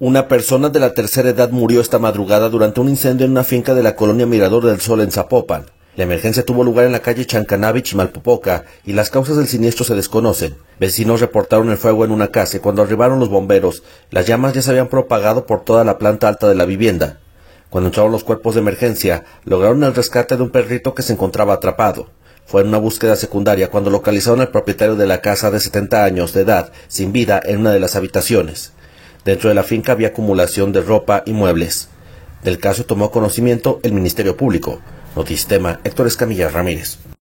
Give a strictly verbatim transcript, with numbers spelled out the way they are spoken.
Una persona de la tercera edad murió esta madrugada durante un incendio en una finca de la colonia Mirador del Sol en Zapopan. La emergencia tuvo lugar en la calle Chancanavi, Chimalpopoca, y las causas del siniestro se desconocen. Vecinos reportaron el fuego en una casa y cuando arribaron los bomberos, las llamas ya se habían propagado por toda la planta alta de la vivienda. Cuando entraron los cuerpos de emergencia, lograron el rescate de un perrito que se encontraba atrapado. Fue en una búsqueda secundaria cuando localizaron al propietario de la casa de setenta años de edad, sin vida, en una de las habitaciones. Dentro de la finca había acumulación de ropa y muebles. Del caso tomó conocimiento el Ministerio Público. Notistema, Héctor Escamilla Ramírez.